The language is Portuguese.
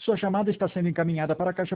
Sua chamada está sendo encaminhada para a caixa